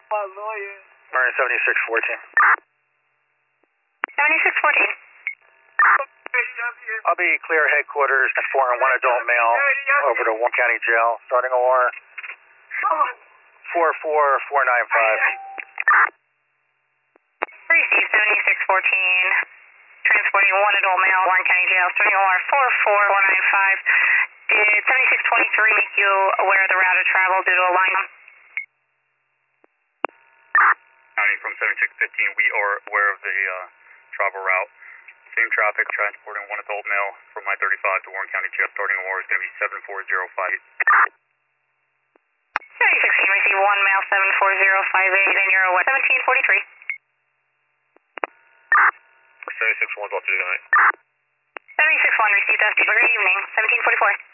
Marine 7614. 7614. I'll be clear headquarters, transporting one adult male over to Warren County Jail, starting OR 44495. Receive 7614. Transporting one adult male, Warren County Jail, starting OR 44495. Did 7623 make you aware of the route of travel due to a line? County from 7615, we are aware of the travel route. Same traffic, transporting one adult male from I-35 to Warren County Jail, starting OR is going to be 74058. 7616, receive one male, 74058, and you're aware. 1743. 76 1's all through tonight. 761, received ST. Good evening, 1744.